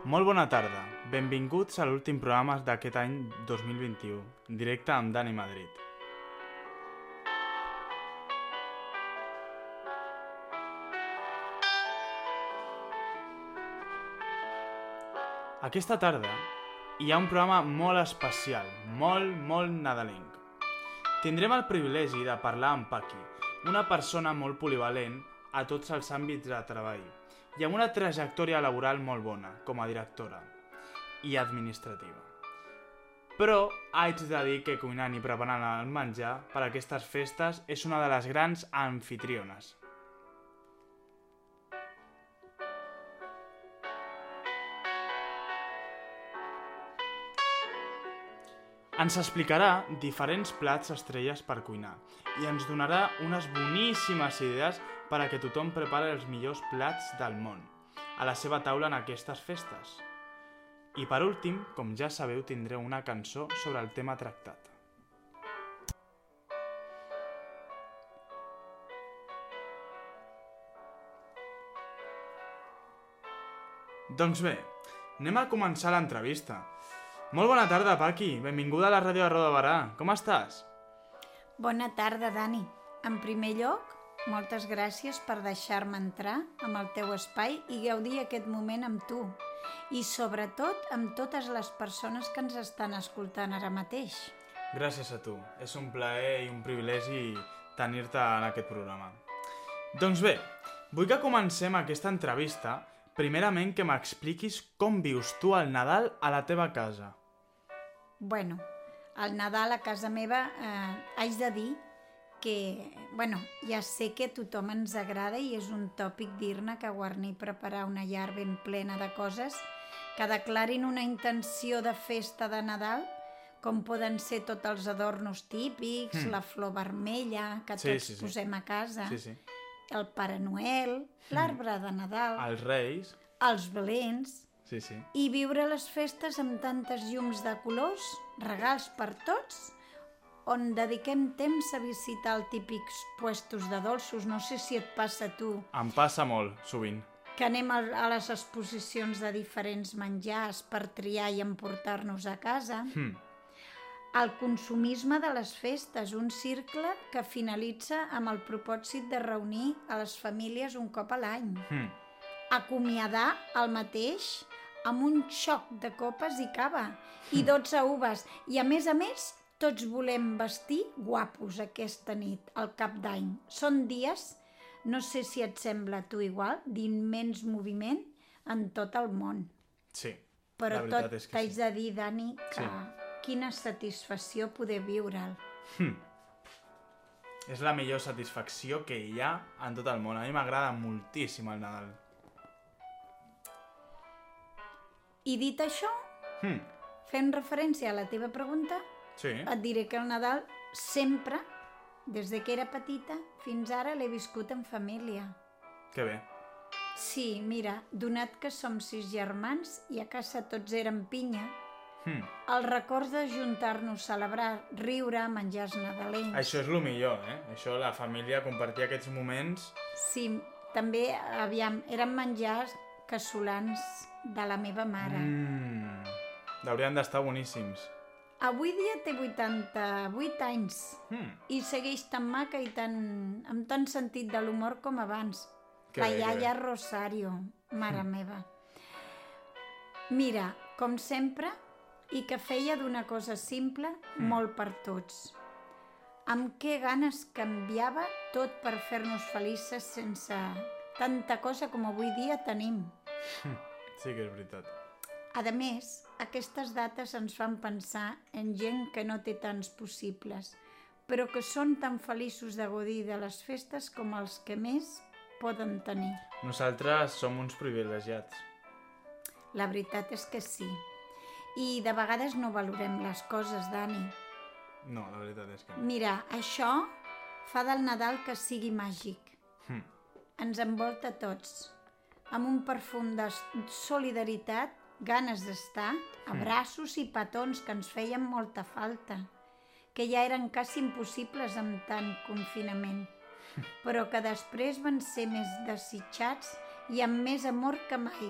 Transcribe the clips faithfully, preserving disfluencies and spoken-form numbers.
Molt bona tarda, benvinguts a l'últim programa d'aquest any dos mil vint-i-u, directe amb Dani Madrid. Aquesta tarda hi ha un programa molt especial, molt, molt nadalenc. Tindrem el privilegi de parlar amb Paqui, una persona molt polivalent a tots els àmbits de treball i amb una trajectòria laboral molt bona com a directora i administrativa. Però haig de dir que cuinant i preparant el menjar per a aquestes festes és una de les grans amfitriones. Ens explicarà diferents plats estrelles per cuinar i ens donarà unes boníssimes idees per a que tothom prepari els millors plats del món a la seva taula en aquestes festes. I per últim, com ja sabeu, tindreu una cançó sobre el tema tractat. Doncs bé, anem a començar l'entrevista. Molt bona tarda, Paqui. Benvinguda a la ràdio de Roda de Barà. Com estàs? Bona tarda, Dani. En primer lloc, moltes gràcies per deixar-me entrar amb el teu espai i gaudir aquest moment amb tu. I sobretot amb totes les persones que ens estan escoltant ara mateix. Gràcies a tu. És un plaer i un privilegi tenir-te en aquest programa. Doncs bé, vull que comencem aquesta entrevista primerament que m'expliquis com vius tu el Nadal a la teva casa. Bueno, el Nadal a casa meva eh, haig de dir que, bueno, ja sé que a tothom ens agrada i és un tòpic dir-ne que guarnir i preparar una llar ben plena de coses que declarin una intenció de festa de Nadal, com poden ser tots els adornos típics, mm. la flor vermella que sí, tots sí, sí. posem a casa, Sí, sí. el Pare Noel, l'arbre de Nadal, Els Reis. els Belens, Sí, sí. i viure les festes amb tantes llums de colors, regals per tots, on dediquem temps a visitar els típics puestos de dolços. No sé si et passa a tu, Em passa molt, sovint. que anem a a les exposicions de diferents menjars per triar i emportar-nos a casa. Hm. El consumisme de les festes, un cercle que finalitza amb el propòsit de reunir a les famílies un cop a l'any. Hm. Acomiadar el mateix amb un xoc de copes i cava i dotze uves. I a més a més, tots volem vestir guapos aquesta nit, al cap d'any. Són dies, no sé si et sembla a tu igual, d'immens moviment en tot el món. Sí, Però la veritat tot és que t'haig sí. de dir, Dani, que Sí. quina satisfacció poder viure'l. Hm. És la millor satisfacció que hi ha en tot el món. A mi m'agrada moltíssim el Nadal. I dit això, Hm. fent referència a la teva pregunta, Sí. et diré que el Nadal sempre, des de que era petita fins ara, l'he viscut en família. Que bé. Sí, mira, donat que som sis germans i a casa tots eren pinya, Hm. els records de juntar-nos, celebrar, riure, menjars nadalencs... Això és el millor, eh? Això, la família, compartir aquests moments... Sí, també, aviam, eren menjars cassolans de la meva mare. Mm. Haurien d'estar boníssims. Avui dia té vuitanta-vuit anys Hm. i segueix tan maca i tan, amb tant sentit de l'humor com abans. Que La bé, que iaia bé. Rosario, mare meva. Mira, com sempre, i que feia d'una cosa simple Mm. molt per tots. Amb què ganes canviava tot per fer-nos felices sense tanta cosa com avui dia tenim. Sí que és veritat. A més, aquestes dates ens fan pensar en gent que no té tants possibles, però que són tan feliços de gaudir de les festes com els que més poden tenir. Nosaltres som uns privilegiats. La veritat és que sí. I de vegades no valorem les coses, Dani. No, la veritat és que no. Mira, això fa del Nadal que sigui màgic. Hm. Ens envolta a tots, amb un perfum de solidaritat, ganes d'estar, abraços i petons que ens feien molta falta, que ja eren quasi impossibles amb tant confinament, però que després van ser més desitjats i amb més amor que mai.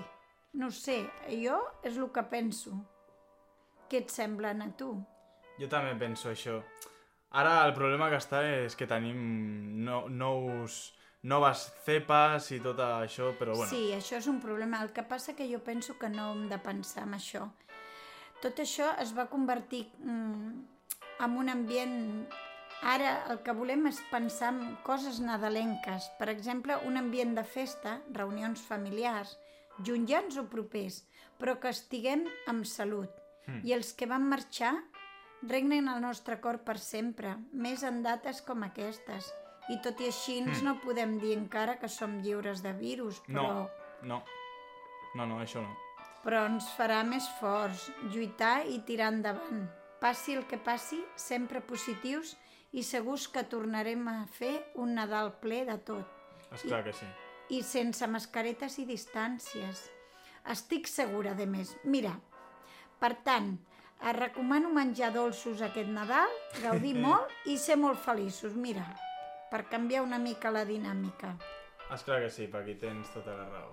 No sé, jo és el que penso. Què et semblen a tu? Jo també penso això. Ara el problema que està és que tenim no, nous, noves cepes i tot això, però bueno. Sí, això és un problema. El que passa que jo penso que no hem de pensar en això. Tot això es va convertir mm, en un ambient... Ara el que volem és pensar en coses nadalenques. Per exemple, un ambient de festa, reunions familiars, llunyans o propers, però que estiguem amb salut. Mm. I els que van marxar regnen al nostre cor per sempre, més en dates com aquestes. I tot i així mm. no podem dir encara que som lliures de virus, però... No, no, no, no, això no. Però ens farà més forts, lluitar i tirar endavant. Passi el que passi, sempre positius i segurs que tornarem a fer un Nadal ple de tot. Esclar que sí. I sense mascaretes i distàncies. Estic segura, de més. Mira, per tant, et recomano menjar dolços aquest Nadal, gaudir molt i ser molt feliços. Mira, per canviar una mica la dinàmica. Esclar que sí, Paqui, tens tota la raó.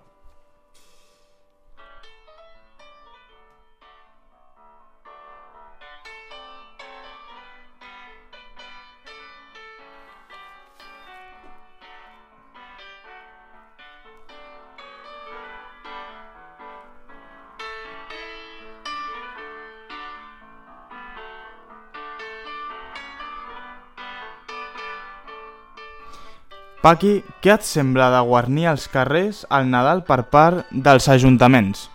Paqui, què et sembla de guarnir els carrers al Nadal per part dels ajuntaments?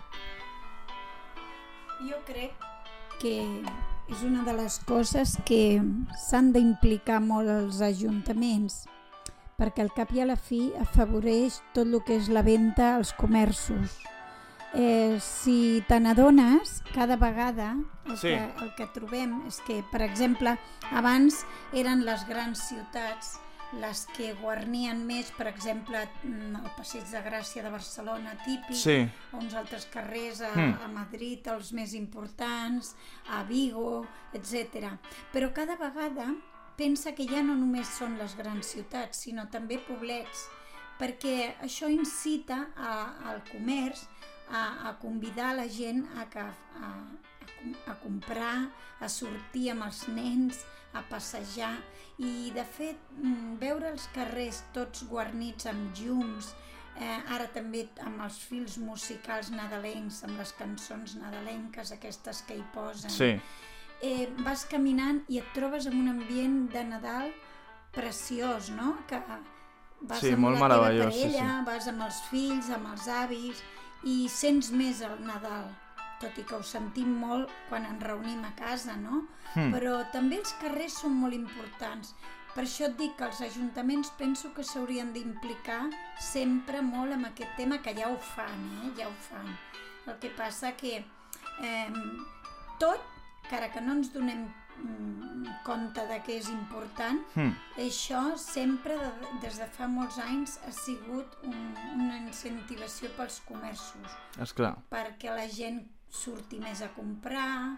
Jo crec que és una de les coses que s'han d'implicar molt els ajuntaments, perquè al cap i a la fi afavoreix tot el que és la venda als comerços. Eh, si te n'adones, cada vegada el, sí. que, el que trobem és que, per exemple, abans eren les grans ciutats les que guarnien més, per exemple, el Passeig de Gràcia de Barcelona típic, sí. o uns altres carrers a, mm. a Madrid, els més importants, a Vigo, etcètera. Però cada vegada pensa que ja no només són les grans ciutats, sinó també poblets, perquè això incita a, al comerç a, a convidar la gent a, que, a, a comprar, a sortir amb els nens, a passejar, i de fet veure els carrers tots guarnits amb llums, eh, ara també amb els fils musicals nadalencs, amb les cançons nadalenques aquestes que hi posen, sí. eh, vas caminant i et trobes en un ambient de Nadal preciós, no? Que vas sí, amb molt la teva parella, sí, sí. vas amb els fills, amb els avis i sents més el Nadal, tot i que ho sentim molt quan ens reunim a casa, no? Mm. Però també els carrers són molt importants. Per això et dic que els ajuntaments penso que s'haurien d'implicar sempre molt amb aquest tema, que ja ho fan, eh? Ja ho fan. El que passa que eh, tot, encara que no ens donem mm, compte de què és important, mm. això sempre, de, des de fa molts anys, ha sigut un, una incentivació pels comerços. Esclar. Perquè la gent surti més a comprar,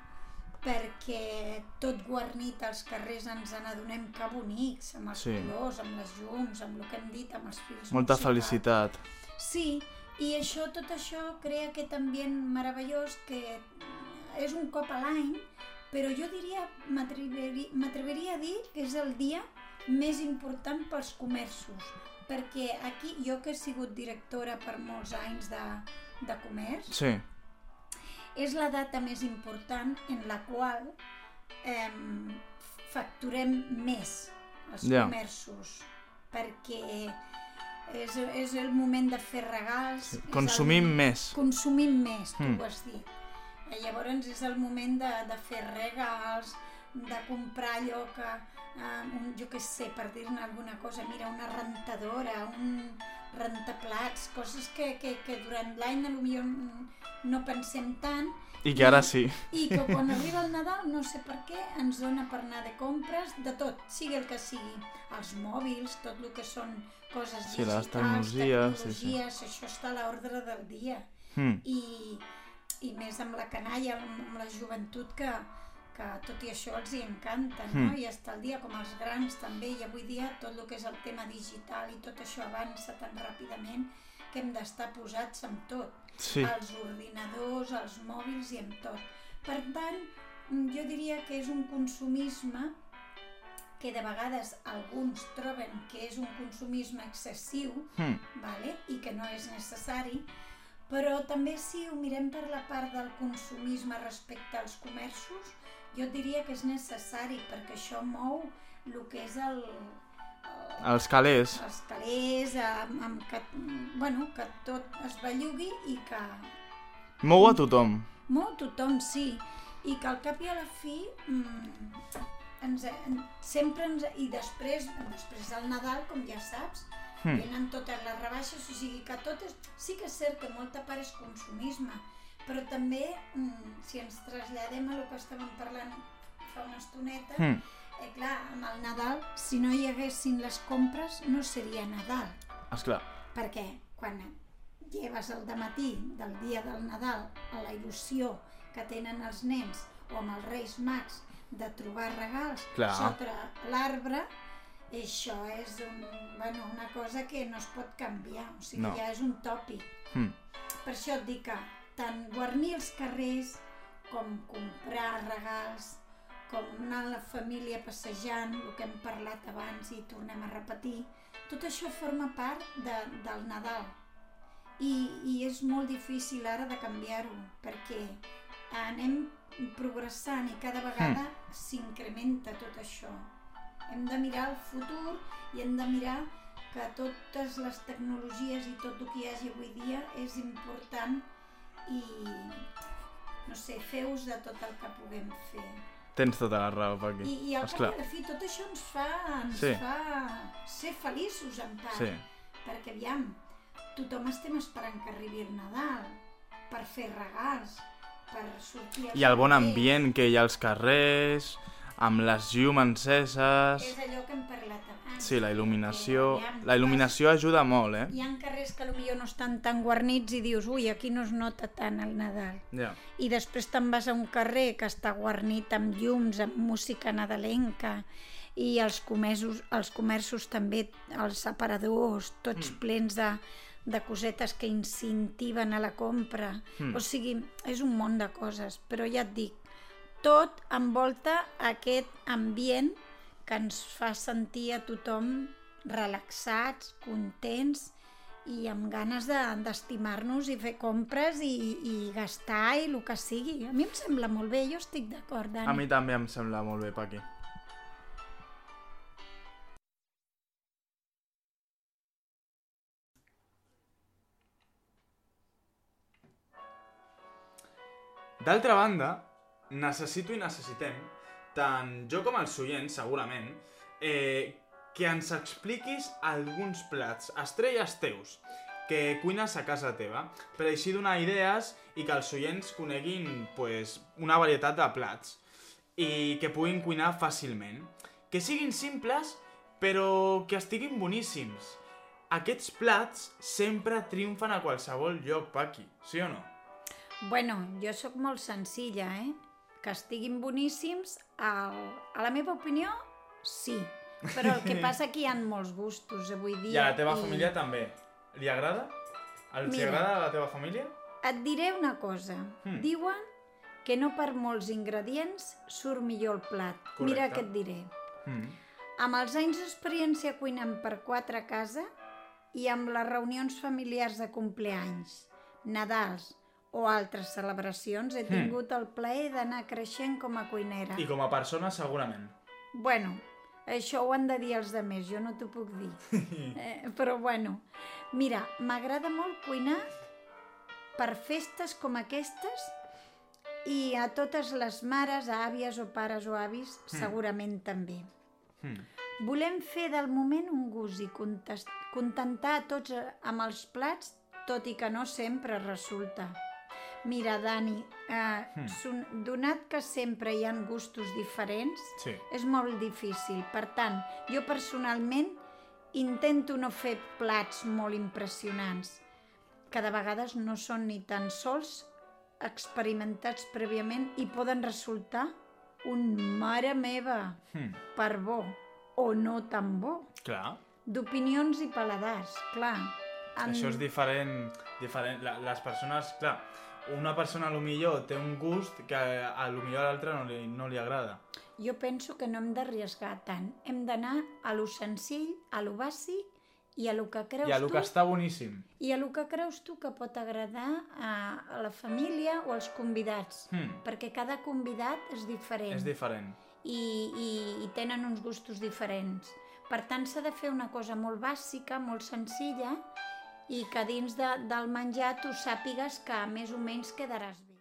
perquè tot guarnit als carrers ens n'adonem que bonics, amb els sí. colors, amb les llums, amb el que hem dit, amb els fils molta musicals. Felicitat. Sí, i això, tot això crea aquest ambient meravellós que és un cop a l'any, però jo diria, m'atreveria, m'atreveria a dir que és el dia més important pels comerços, perquè aquí, jo que he sigut directora per molts anys de, de comerç, sí. és la data més important en la qual eh, facturem més els yeah. comerços, perquè és, és el moment de fer regals. Sí. Consumim el, més. Consumim més, tu mm. ho has dit. I llavors és el moment de, de fer regals, de comprar allò que, eh, un, jo què sé, per dir-ne alguna cosa, mira, una rentadora, un rentaplats, coses que, que, que durant l'any potser no pensem tant. I que ara sí. I que quan arriba el Nadal, no sé per què, ens dona per anar de compres, de tot, sigui el que sigui. Els mòbils, tot el que són coses sí, digitals, tecnologies, tecnologies, sí, sí. Això està a l'ordre del dia. Mm. I, I més amb la canalla, amb la joventut que, que tot i això els hi encanta, no? Mm. I està al dia, com els grans també, i avui dia tot el que és el tema digital i tot això avança tan ràpidament que hem d'estar posats amb tot. Sí. Els ordinadors, els mòbils i amb tot. Per tant, jo diria que és un consumisme que de vegades alguns troben que és un consumisme excessiu, mm. vale? I que no és necessari, però també si ho mirem per la part del consumisme respecte als comerços, jo diria que és necessari, perquè això mou el que és el... el els calés. Els calés, amb, amb que, bueno, que tot es bellugui i que... Mou a tothom. Mou a tothom, sí. I que al cap i a la fi... Mmm, ens, sempre ens... I després, després del Nadal, com ja saps, mm. venen totes les rebaixes, o sigui que tot és... Sí que és cert que molta part és consumisme, però també, si ens traslladem a el que estàvem parlant fa una estoneta, mm. eh, clar, amb el Nadal, si no hi haguessin les compres, no seria Nadal. Esclar. Perquè quan lleves el dematí del dia del Nadal a la il·lusió que tenen els nens o amb els Reis Mags de trobar regals clar. Sota l'arbre, això és un, bueno, una cosa que no es pot canviar, o sigui, no. Ja és un tòpic. Mm. Per això et dic que tant guarnir els carrers com comprar regals, com anar a la família passejant, el que hem parlat abans i tornem a repetir, tot això forma part de, del Nadal. I, I és molt difícil ara de canviar-ho, perquè anem progressant i cada vegada mm. s'incrementa tot això. Hem de mirar el futur i hem de mirar que totes les tecnologies i tot el que hi hagi avui dia és important i, no sé, fer ús de tot el que puguem fer. Tens tota la raó, Paqui. I, i al cap i a la fi tot això ens fa, ens sí. fa ser feliços en part. Sí. Perquè, aviam, tothom estem esperant que arribi el Nadal per fer regals, per sortir... I el bon ambient que hi ha als carrers, amb les llums enceses... És allò que hem parlat abans. Sí, la il·luminació... La il·luminació ajuda molt, eh? Hi ha carrers que potser no estan tan guarnits i dius, ui, aquí no es nota tant el Nadal. Ja. I després te'n vas a un carrer que està guarnit amb llums, amb música nadalenca, i els comerços, els comerços també, els aparadors, tots mm. plens de, de cosetes que incentiven a la compra. Mm. O sigui, és un món de coses, però ja et dic, tot envolta aquest ambient que ens fa sentir a tothom relaxats, contents i amb ganes de, d'estimar-nos i fer compres i, i gastar i el que sigui. A mi em sembla molt bé, jo estic d'acord, Dani. A mi també em sembla molt bé, Paqui. D'altra banda, necessito i necessitem, tant jo com els oients, segurament, eh, que ens expliquis alguns plats, estrelles teus, que cuines a casa teva, per així donar idees i que els oients coneguin pues, una varietat de plats i que puguin cuinar fàcilment. Que siguin simples, però que estiguin boníssims. Aquests plats sempre triomfen a qualsevol lloc, Paqui, sí o no? Bueno, jo sóc molt senzilla, eh? Que estiguin boníssims, el... a la meva opinió, sí. Però el que passa que hi ha molts gustos avui dia. I a la teva i... família també. Li agrada? Els Mira, agrada a la teva família? Et diré una cosa. Hmm. Diuen que no per molts ingredients surt millor el plat. Correcte. Mira què et diré. Hmm. Amb els anys d'experiència cuinant per quatre a casa i amb les reunions familiars de compleanys, Nadals o altres celebracions, he tingut mm. el plaer d'anar creixent com a cuinera. I com a persona, segurament. Bueno, això ho han de dir els altres, jo no t'ho puc dir. eh, però bueno, mira, m'agrada molt cuinar per festes com aquestes i a totes les mares, àvies o pares o avis, mm. segurament també. Mm. Volem fer del moment un gust i contest... contentar a tots amb els plats, tot i que no sempre resulta. Mira, Dani, eh, hmm. donat que sempre hi ha gustos diferents, sí. és molt difícil. Per tant, jo personalment intento no fer plats molt impressionants, que de vegades no són ni tan sols experimentats prèviament i poden resultar un mare meva, Hmm. per bo o no tan bo, Clar. d'opinions i paladars, clar. En... Això és diferent. diferent. La, les persones, clar, una persona a lo millor té un gust que a lo millor a l'altra no, li, no li agrada. Jo penso que no hem d'arriesgar tant. Hem d'anar a lo senzill, a lo bàsic i a lo que creus I a lo tu que està boníssim. i a lo que creus tu que pot agradar a, a la família o als convidats, Hmm. perquè cada convidat és diferent. És diferent. I, i, i tenen uns gustos diferents. Per tant, s'ha de fer una cosa molt bàsica, molt senzilla, i que dins de, del menjar tu sàpigues que més o menys quedaràs bé.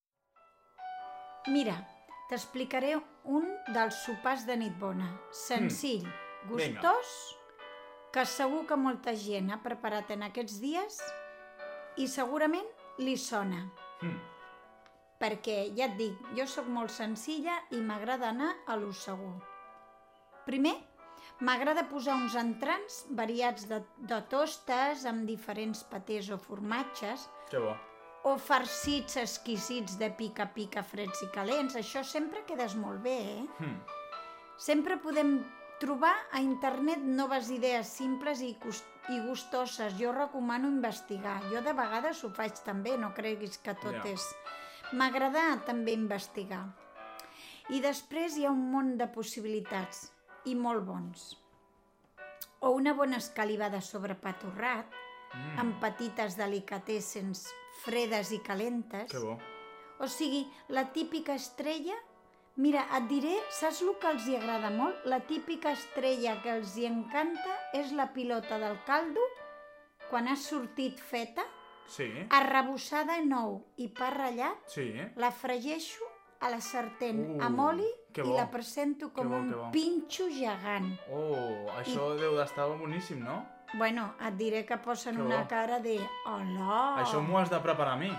Mira, t'explicaré un dels sopars de nit bona. Senzill, Mm. gustós, que segur que molta gent ha preparat en aquests dies i segurament li sona. Hmm. Perquè, ja et dic, jo sóc molt senzilla i m'agrada anar a lo segur. Primer, m'agrada posar uns entrants variats de, de tostes amb diferents patés o formatges, Que bo. o farcits exquisits de pica-pica freds i calents. Això sempre quedes molt bé, eh? Hmm. Sempre podem trobar a internet noves idees simples i, gust i gustoses. Jo recomano investigar. Jo de vegades ho faig també, no creguis que tot Ja. és... M'agrada també investigar. I després hi ha un munt de possibilitats i molt bons. O una bona escalivada sobre pa torrat, Mm. amb petites delicatessens fredes i calentes. Que bo. O sigui, la típica estrella... Mira, et diré, saps el que els hi agrada molt? La típica estrella que els hi encanta és la pilota del caldo, quan ha sortit feta, Sí. arrebossada en ou i pa ratllat, Sí. la fregeixo a la sartén Uh, amb oli que i bo. la presento com Que bo, que un bo. pinxo gegant. Oh, això deu d'estar boníssim, no? Bueno, et diré que posen Que una bo. cara de... Hola! Això m'ho has de preparar a mi.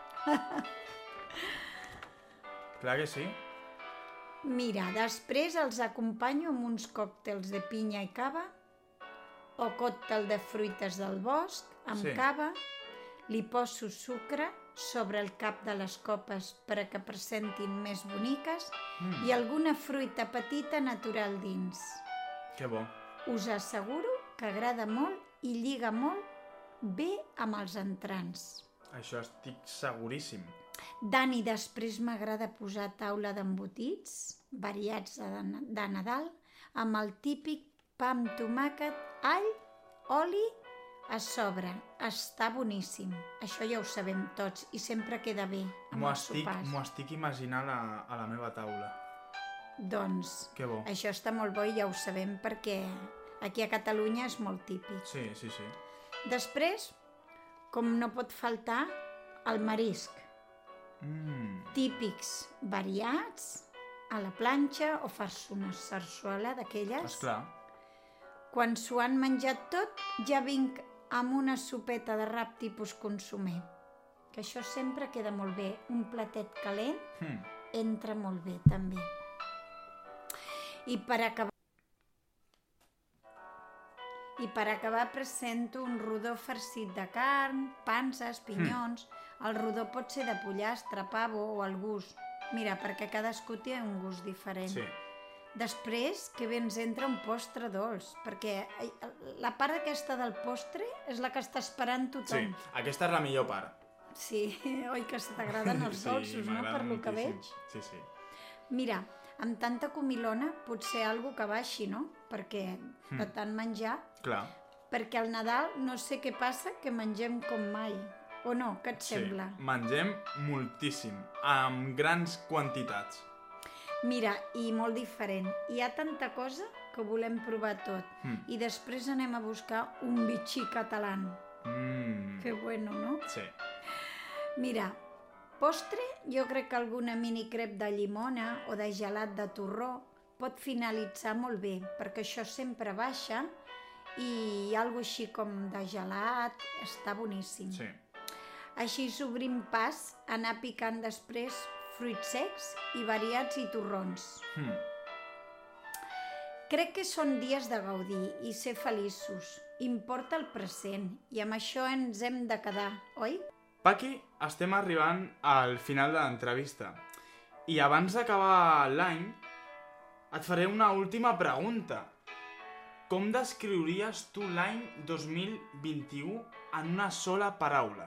Clar que sí. Mira, després els acompanyo amb uns còctels de pinya i cava o còctel de fruites del bosc amb Sí. cava. Li poso sucre sobre el cap de les copes per a que presentin més boniques Mm. i alguna fruita petita natural dins. Que bo. Us asseguro que agrada molt i lliga molt bé amb els entrants. Això estic seguríssim. Dani, després m'agrada posar taula d'embotits variats de, de Nadal amb el típic pa amb tomàquet, all, oli a sobre. Està boníssim. Això ja ho sabem tots i sempre queda bé amb M'ho els estic, sopars. m'ho estic imaginant a, a la meva taula. Doncs Que bo. això està molt bo i ja ho sabem perquè aquí a Catalunya és molt típic. Sí, sí, sí. Després, com no pot faltar, el marisc. Mm. Típics variats a la planxa o fas una sarsuela d'aquelles. Esclar. Quan s'ho han menjat tot, ja vinc amb una sopeta de rap tipus consomer. Que això sempre queda molt bé. Un platet calent Mm. entra molt bé, també. I per acabar... I per acabar presento un rodó farcit de carn, panses, pinyons... El rodó pot ser de pollastre, pavo o al gust. Mira, perquè cadascú té un gust diferent. Sí. Després, que bé ens entra un postre dolç, perquè la part aquesta del postre és la que està esperant Sí, tothom. aquesta és la millor part. Sí, oi que se t'agraden els dolços, no? Per lo que veig. Sí, sí. Mira, amb tanta comilona, potser algo que baixi, no? Perquè de tant menjar... Clar. Perquè al Nadal no sé què passa, que mengem com mai. O no? Què et Sí, sembla? mengem moltíssim, amb grans quantitats. Mira, i molt diferent. Hi ha tanta cosa que volem provar tot. Mm. I després anem a buscar un bitxí català. Mm. Que bueno, no? Sí. Mira, postre, jo crec que alguna mini crep de llimona o de gelat de torró pot finalitzar molt bé, perquè això sempre baixa i algo així com de gelat està boníssim. Sí. Així s'obrim pas a anar picant després fruits secs i variats i torrons. Mm. Crec que són dies de gaudir i ser feliços. Importa el present i amb això ens hem de quedar, oi? Paqui, estem arribant al final de l'entrevista I abans d'acabar l'any, et faré una última pregunta. Com descriuries tu l'any dos mil vint-i-u en una sola paraula?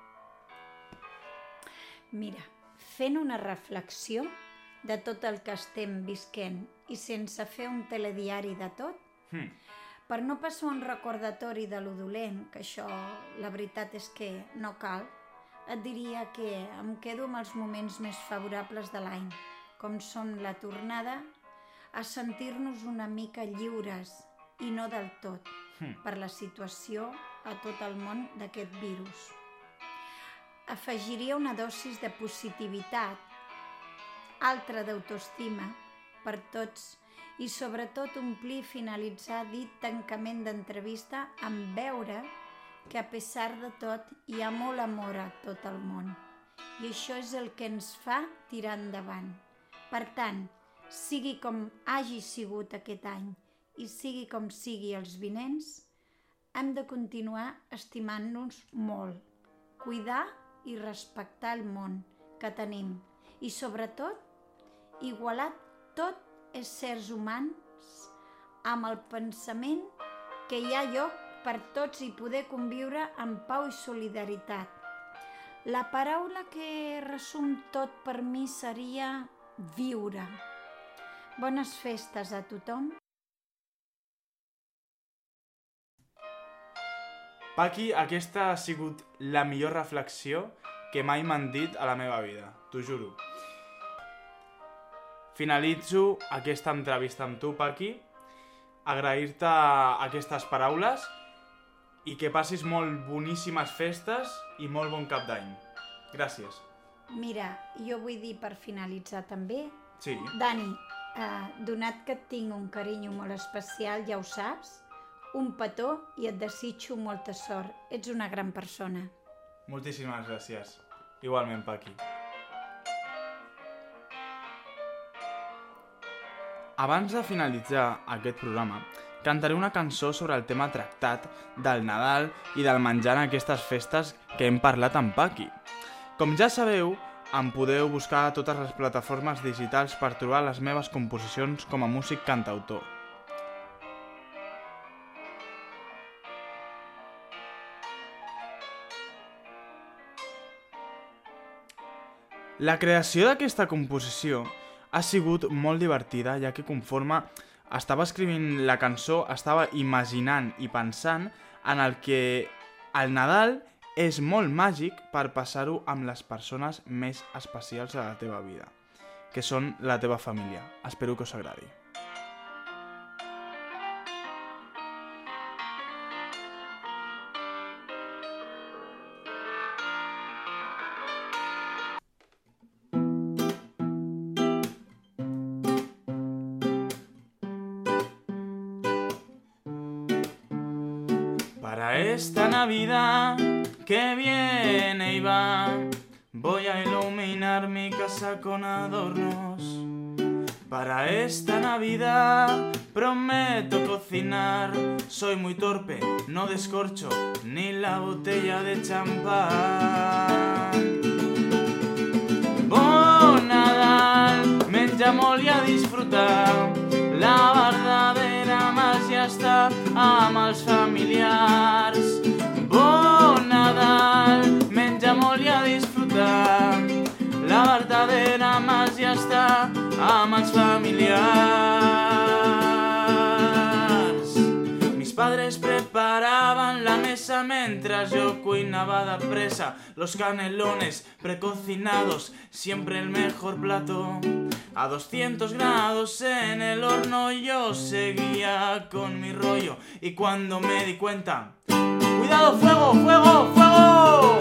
Mira, fent una reflexió de tot el que estem visquent i sense fer un telediari de tot, Hmm. per no passar un recordatori de lo dolent, que això la veritat és que no cal, et diria que em quedo amb els moments més favorables de l'any, com són la tornada a sentir-nos una mica lliures i no del tot, Hmm. per la situació a tot el món d'aquest virus. Afegiria una dosis de positivitat, altra d'autoestima per tots i sobretot omplir i finalitzar dit tancament d'entrevista amb veure que a pesar de tot hi ha molt amor a tot el món i això és el que ens fa tirar endavant. Per tant, sigui com hagi sigut aquest any i sigui com sigui els vinents, hem de continuar estimant-nos molt, cuidar i respectar el món que tenim i sobretot igualar tot éssers humans amb el pensament que hi ha lloc per tots i poder conviure en pau i solidaritat. La paraula que resum tot per mi seria viure. Bones festes a tothom. Paqui, aquesta ha sigut la millor reflexió que mai m'han dit a la meva vida, t'ho juro. Finalitzo aquesta entrevista amb tu, Paqui, agrair-te aquestes paraules i que passis molt boníssimes festes i molt bon cap d'any. Gràcies. Mira, jo vull dir per finalitzar també, Sí. Dani, eh, donat que et tinc un carinyo molt especial, ja ho saps, un petó i et desitjo molta sort. Ets una gran persona. Moltíssimes gràcies. Igualment, Paqui. Abans de finalitzar aquest programa, cantaré una cançó sobre el tema tractat del Nadal i del menjar en aquestes festes que hem parlat amb Paqui. Com ja sabeu, em podeu buscar a totes les plataformes digitals per trobar les meves composicions com a músic cantautor. La creació d'aquesta composició ha sigut molt divertida, ja que conforme estava escrivint la cançó estava imaginant i pensant en el que el Nadal és molt màgic per passar-ho amb les persones més especials de la teva vida, que són la teva família. Espero que us agradi. Para esta Navidad que viene y va, voy a iluminar mi casa con adornos. Para esta Navidad prometo cocinar, soy muy torpe, no descorcho ni la botella de champán. Bon Nadal, menja molt i a disfrutar, la verdadera màgia està amb els familiars. Bon Nadal, menja molt i a disfrutar, la verdadera màgia està amb els familiars. Mis padres preparaban la mesa mientras yo cuinaba de presa, los canelones precocinados, siempre el mejor plato. A doscientos grados en el horno yo seguía con mi rollo y cuando me di cuenta, ¡cuidado, fuego, fuego, fuego!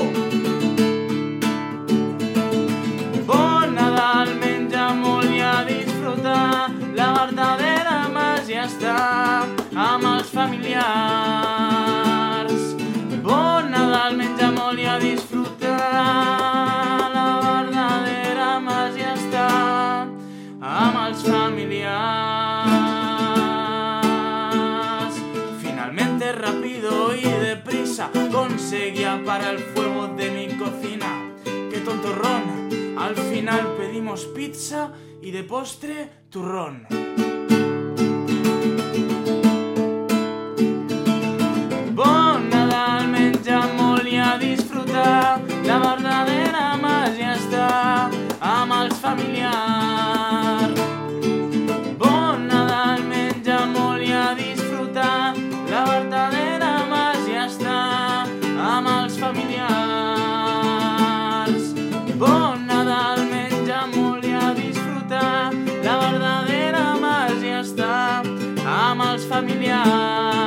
Bon Nadal, menja molt i a disfrutar, la verdadera màgia està amb els familiars. Bon Nadal, menja molt i a disfrutar, la verdadera màgia està amb els familiars. Finalmente, rápido y deprisa, conseguí apagar el fuego de mi cocina. ¡Qué tontorrón! Al final pedimos pizza y de postre turrón. Bon Nadal, menjar molt i a disfrutar, la verdadera màgia està amb els familiars. Bon Nadal, menjar molt i a disfrutar, la verdadera màgia està amb els familiars. Bon Nadal, menjar molt i a disfrutar, la verdadera màgia està amb els familiars.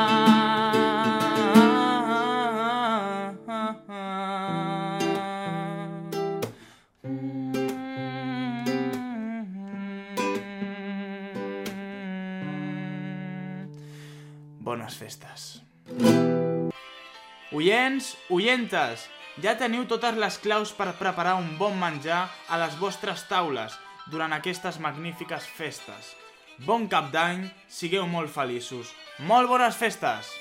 Bones festes. Oients, oientes, ja teniu totes les claus per preparar un bon menjar a les vostres taules durant aquestes magnífiques festes. Bon cap d'any, sigueu molt feliços. Molt bones festes!